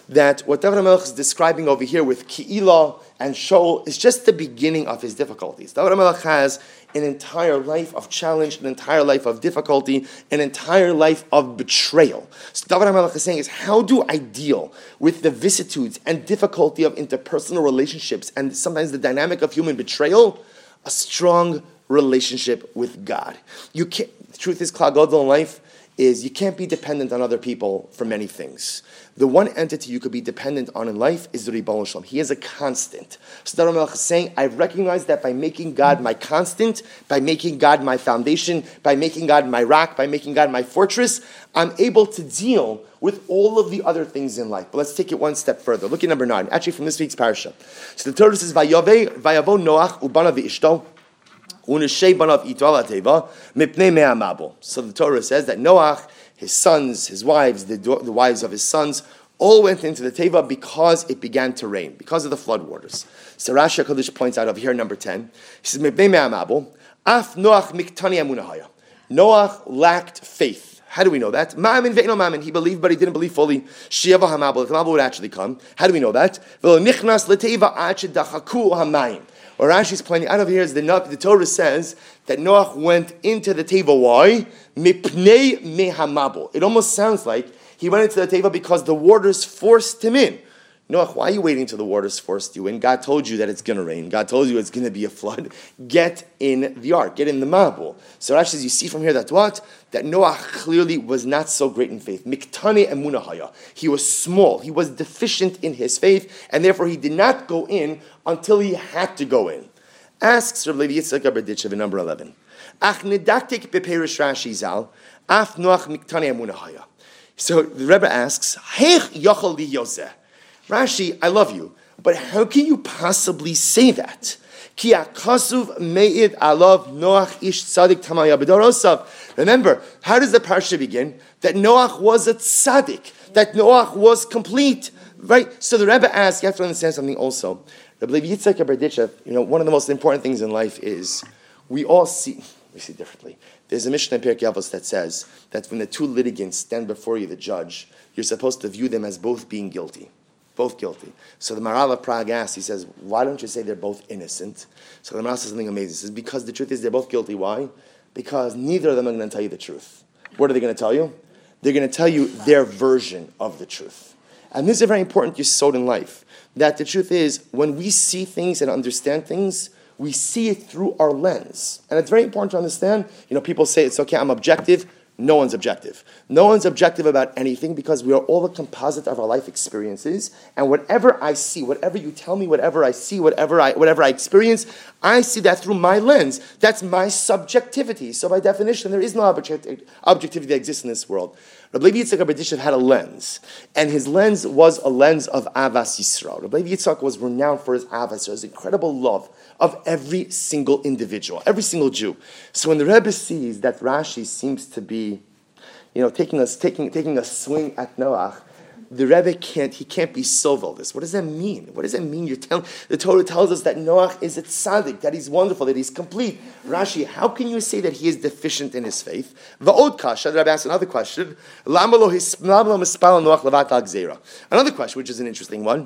Speaker 1: that what David HaMelech is describing over here with Ki'ilah and Shaul is just the beginning of his difficulties. David HaMelech has an entire life of challenge, an entire life of difficulty, an entire life of betrayal. So David HaMelech is saying is, how do I deal with the vicissitudes and difficulty of interpersonal relationships and sometimes the dynamic of human betrayal? A strong relationship with God. You can't, the truth is, Klal Gadol in life is you can't be dependent on other people for many things. The one entity you could be dependent on in life is the Ribono Shel Olam. He is a constant. So David HaMelech is saying, I recognize that by making God my constant, by making God my foundation, by making God my rock, by making God my fortress, I'm able to deal with all of the other things in life. But let's take it one step further. Look at number nine, actually from this week's parasha. So the Torah says, Vayavo Noach ubanav v'ishto u'neshei banav ito al hateva mipnei mei hamabul. So the Torah says that Noach, his sons, his wives, the, the wives of his sons, all went into the Teva because it began to rain, because of the flood waters. So Rashi HaKadosh points out over here, number ten, he says, Mipnei mei hamabul, af Noach miktani amunahaya. Noach lacked faith. How do we know that? Ma'amin ve'eno ma'amin. He believed, but he didn't believe fully. Shiava hamabul. The Hamabul would actually come. How do we know that? V'lo nichnas l'teva ad shedachaku hamayim. Or Rashi's pointing out over here is the, the Torah says that Noach went into the Teva. Why? Mipnei mei hamabul. It almost sounds like he went into the Teva because the waters forced him in. Noach, why are you waiting until the waters forced you in? God told you that it's going to rain. God told you it's going to be a flood. Get in the ark. Get in the Mabul. So Rashi says, you see from here that what? That Noach clearly was not so great in faith. Miktane emunahaya. He was small. He was deficient in his faith, and therefore he did not go in until he had to go in. Asks Rav Levi Yitzchak Berditchev in number eleven. Ach nedaktik beperish Rashi zal, af Noach miktane emunahaya. So the Rebbe asks, Heich yochel li yoseh. Rashi, I love you, but how can you possibly say that? Ki akasuv me'id alav Noach ish tzadik tamaya b'dorosav. Remember, how does the parsha begin? That Noach was a tzaddik, that Noach was complete, right? So the Rebbe asks, you have to understand something also. Rabbi Yitzchak Berditchev, you know, one of the most important things in life is we all see, we see differently. There's a Mishnah in Pirkei Avos that says that when the two litigants stand before you, the judge, you're supposed to view them as both being guilty. Both guilty. So the Maharal of Prague asks, he says, why don't you say they're both innocent? So the Maharal says something amazing. He says, because the truth is they're both guilty. Why? Because neither of them are going to tell you the truth. What are they going to tell you? They're going to tell you their version of the truth. And this is a very important yesod in life. That the truth is, when we see things and understand things, we see it through our lens. And it's very important to understand, you know, people say, it's okay, I'm objective. No one's objective. No one's objective about anything because we are all a composite of our life experiences. And whatever I see, whatever you tell me, whatever I see, whatever I whatever I experience, I see that through my lens. That's my subjectivity. So by definition, there is no object, objectivity that exists in this world. Rabbi Yitzchak Berditchev had a lens, and his lens was a lens of Avas Yisrael. Rabbi Yitzchak was renowned for his Avas, his incredible love of every single individual, every single Jew. So when the Rebbe sees that Rashi seems to be, you know, taking us taking taking a swing at Noach, the Rebbe can't he can't be sovel this. What does that mean? What does that mean? You're telling the Torah tells us that Noach is a tzaddik, that he's wonderful, that he's complete. Rashi, how can you say that he is deficient in his faith? Va'od kasha. The Rebbe asks another question. Lama lo mispal Noach levat al gzeira. Another question, which is an interesting one,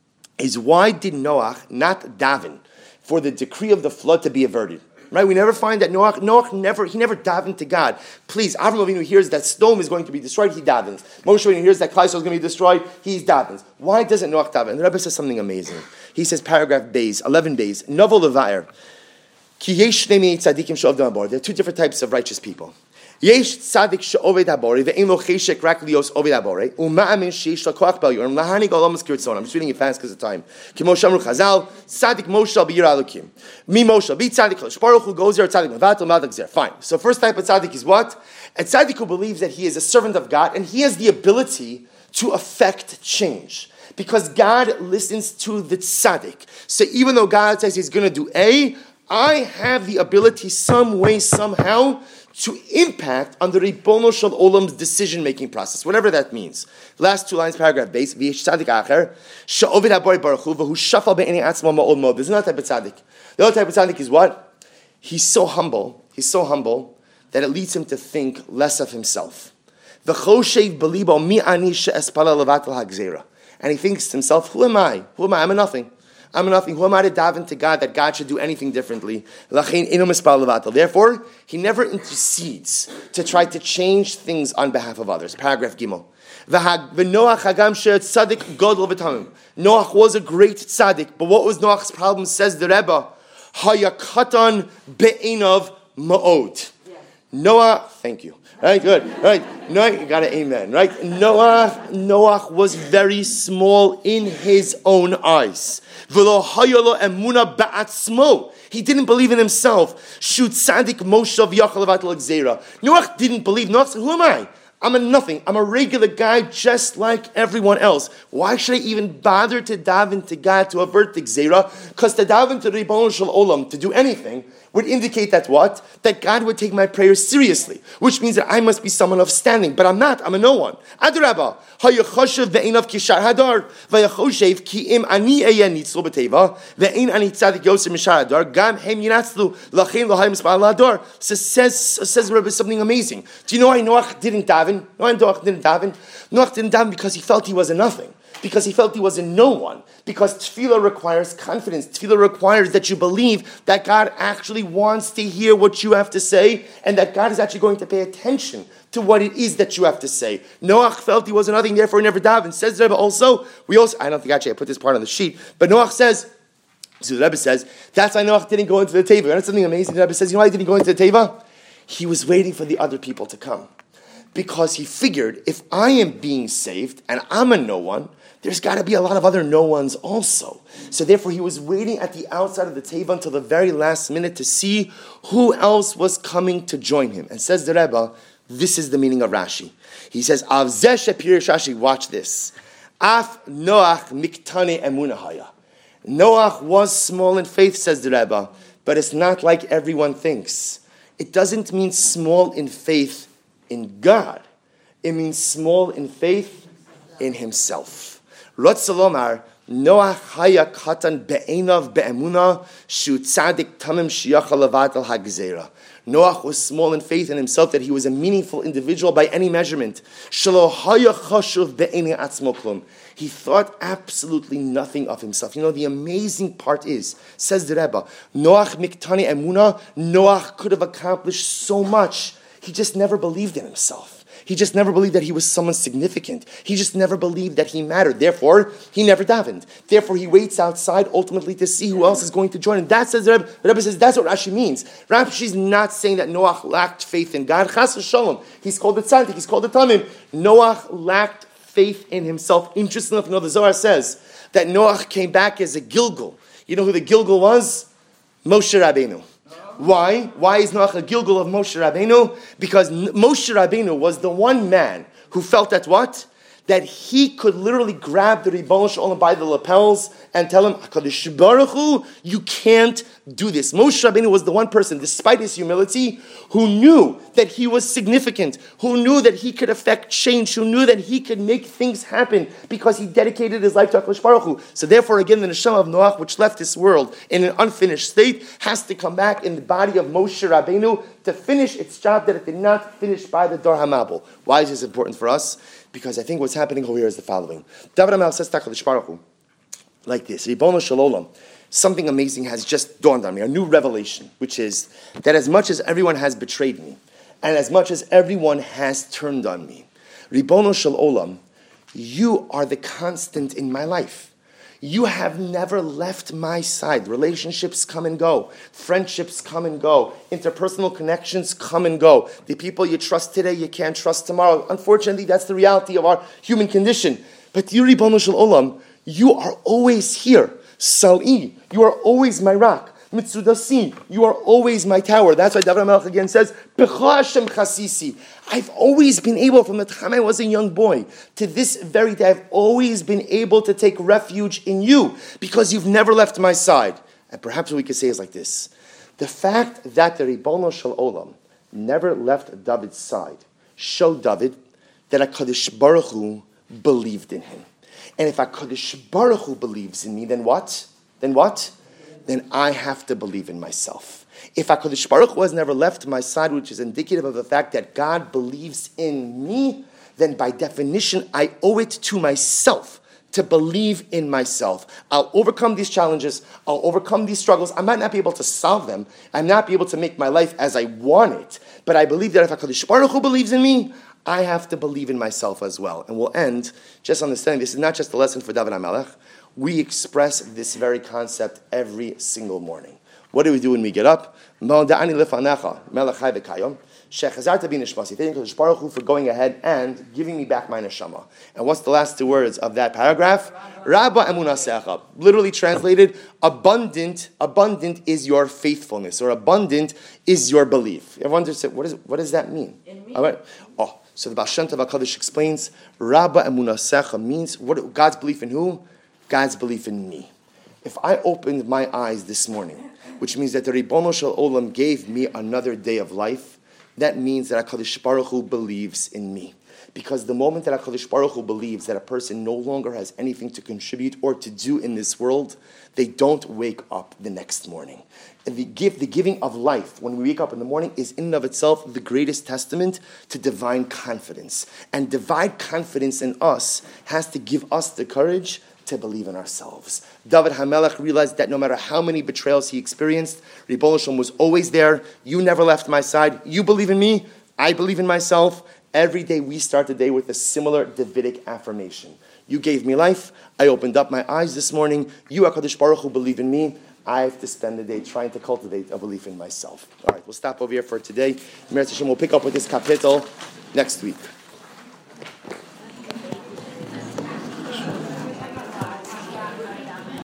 Speaker 1: is why did Noach not daven for the decree of the flood to be averted? Right? We never find that Noach, Noach never, he never davened to God. Please, Avraham Avinu hears that Sodom is going to be destroyed, he davens. Moshe when he hears that Klal Yisrael is going to be destroyed, he davens. Why doesn't Noach daven? And the Rebbe says something amazing. He says, paragraph Beis, eleven Beis, Novel Levair, Ki yesh shnei tzadikim she'ovdem habor. There are two different types of righteous people. Yesh tzadik she'oved habore ve'ein lo cheshek rak lios oved habore u'ma'amin she'esh lo koach bel yoram lahanig olam eskirtzon. I'm just reading it fast because of time. Ki Moshe amru Chazal, tzadik Moshe bi yira Elokim. Mi Moshe bi tzadik Chodesh Baruch Hu goes there tzadik mevatel madak zer. Fine. So first type of tzadik is what? A tzadik who believes that he is a servant of God and he has the ability to affect change. Because God listens to the tzaddik. So even though God says he's going to do A, I have the ability some way, somehow, to impact on the Ribono Shel Olam's decision-making process, whatever that means. Last two lines, paragraph base. There's another type of tzaddik. The other type of tzaddik is what? He's so humble, he's so humble, that it leads him to think less of himself. And he thinks to himself, who am I? Who am I? I'm a nothing. I'm a nothing. Who am I to daven to God that God should do anything differently? Therefore, he never intercedes to try to change things on behalf of others. Paragraph Gimel. Noach was a great tzaddik, but what was Noach's problem? Says the Rebbe, Hayakatan be'inav ma'od. Noah, thank you. Right, good. Right, Noah, you got an amen. Right, Noah, Noach was very small in his own eyes. V'lo hayolo emuna ba'atzmo. He didn't believe in himself. Shoot tzaddik Moshe v'yachal levatel gzeira. Noach didn't believe. Noach said, "Who am I? I'm a nothing. I'm a regular guy just like everyone else. Why should I even bother to daven to God to avert the gzeira? Because to daven to Ribono Shel Olam, to do anything, would indicate that what? That God would take my prayers seriously, which means that I must be someone of standing, but I'm not. I'm a no one. Adrabah, hayachoshev ve'einav kishar hadar, vayachoshev ki im ani eya nitzlo b'teva, ve'ein ani tzadik yosef mishar hadar, gam hem yinatzlu, lachein lohayim spal hadar. Says, says the Rebbe something amazing. Do you know why Noach didn't daven? Why Noach didn't daven? Noach didn't daven because he felt he was a nothing. Because he felt he was a no one. Because tefillah requires confidence. Tefillah requires that you believe that God actually wants to hear what you have to say and that God is actually going to pay attention to what it is that you have to say. Noach felt he was a nothing, therefore he never davened. Says the Rebbe also, we also, I don't think actually I put this part on the sheet, but Noach says, so the Rebbe says, that's why Noach didn't go into the teva. That's something amazing. The Rebbe says, you know why he didn't go into the teva? He was waiting for the other people to come. Because he figured, if I am being saved and I'm a no one, there's got to be a lot of other no ones also. So therefore he was waiting at the outside of the teva until the very last minute to see who else was coming to join him. And says the Rebbe, this is the meaning of Rashi. He says, Avzeh shepirish Rashi, watch this. Af Noach miktane emunahaya. Noach was small in faith, says the Rebbe, but it's not like everyone thinks. It doesn't mean small in faith in God. It means small in faith in himself. Rotzalomar, Noach haya katan be'enav be'emuna shu tzadik tamim shiyachal levatel hagzeira. Noach was small in faith in himself that he was a meaningful individual by any measurement. Shelo haya chashuv be'enei atzmo klum. He thought absolutely nothing of himself. You know, the amazing part is, says the Rebbe, Noach miktani emuna, Noach could have accomplished so much. He just never believed in himself. He just never believed that he was someone significant. He just never believed that he mattered. Therefore, he never davened. Therefore, he waits outside ultimately to see who else is going to join him. That says the Rebbe, the Rebbe says that's what Rashi means. Rashi's not saying that Noach lacked faith in God. Chas v'shalom. He's called the tzaddik. He's called the tamim. Noach lacked faith in himself. Interesting enough, you know, the Zohar says that Noach came back as a Gilgal. You know who the Gilgal was? Moshe Rabbeinu. Why? Why is Noach a Gilgal of Moshe Rabbeinu? Because Moshe Rabbeinu was the one man who felt that what? That he could literally grab the Ribono Shel Olam by the lapels and tell him, HaKadosh Baruch Hu, you can't do this. Moshe Rabbeinu was the one person, despite his humility, who knew that he was significant, who knew that he could affect change, who knew that he could make things happen because he dedicated his life to HaKadosh Baruch Hu. So therefore, again, the neshama of Noach, which left this world in an unfinished state, has to come back in the body of Moshe Rabbeinu to finish its job that it did not finish by the Dor HaMabul. Why is this important for us? Because I think what's happening over here is the following. David HaMelech says to HaKadosh Baruch Hu, like this, Ribono Shel Olam, something amazing has just dawned on me, a new revelation, which is that as much as everyone has betrayed me, and as much as everyone has turned on me, Ribono Shel Olam, you are the constant in my life. You have never left my side. Relationships come and go. Friendships come and go. Interpersonal connections come and go. The people you trust today, you can't trust tomorrow. Unfortunately, that's the reality of our human condition. But you, Ribono Shel Olam, you are always here. Sal'i, you are always my rock. Mitzudasi, you are always my tower. That's why David HaMelech again says, B'cha Hashem chasisi. I've always been able, from the time I was a young boy to this very day, I've always been able to take refuge in you because you've never left my side. And perhaps what we could say is like this. The fact that the Ribono Shel Olam never left David's side showed David that HaKadosh Baruch Hu believed in him. And if HaKadosh Baruch Hu believes in me, then what? Then what? Then I have to believe in myself. If HaKadosh Baruch Hu has never left my side, which is indicative of the fact that God believes in me, then by definition I owe it to myself to believe in myself. I'll overcome these challenges. I'll overcome these struggles. I might not be able to solve them. I might not be able to make my life as I want it. But I believe that if HaKadosh Baruch Hu believes in me, I have to believe in myself as well. And we'll end just understanding this is not just a lesson for David HaMelech. We express this very concept every single morning. What do we do when we get up? Shechazarta bi nishmasi. Thank you, Baruch Hu, for going ahead and giving me back my neshama. And what's the last two words of that paragraph? Rabba emunasecha. Literally translated, abundant. Abundant is your faithfulness, or abundant is your belief. Everyone just said, what is? What does that mean? All right. Oh, so the Baal Shem Tov HaKadosh explains, Rabba emunasecha means what? God's belief in who? God's belief in me. If I opened my eyes this morning, which means that the Ribono Shel Olam gave me another day of life, that means that HaKadosh Baruch Hu believes in me. Because the moment that HaKadosh Baruch Hu believes that a person no longer has anything to contribute or to do in this world, they don't wake up the next morning. And the, give, the giving of life, when we wake up in the morning, is in and of itself the greatest testament to divine confidence. And divine confidence in us has to give us the courage to believe in ourselves. David HaMelech realized that no matter how many betrayals he experienced, Ribono Shel Olam was always there. You never left my side. You believe in me. I believe in myself. Every day we start the day with a similar Davidic affirmation. You gave me life. I opened up my eyes this morning. You, HaKadosh Baruch Hu, believe in me. I have to spend the day trying to cultivate a belief in myself. All right, we'll stop over here for today. We'll pick up with this kapitel next week.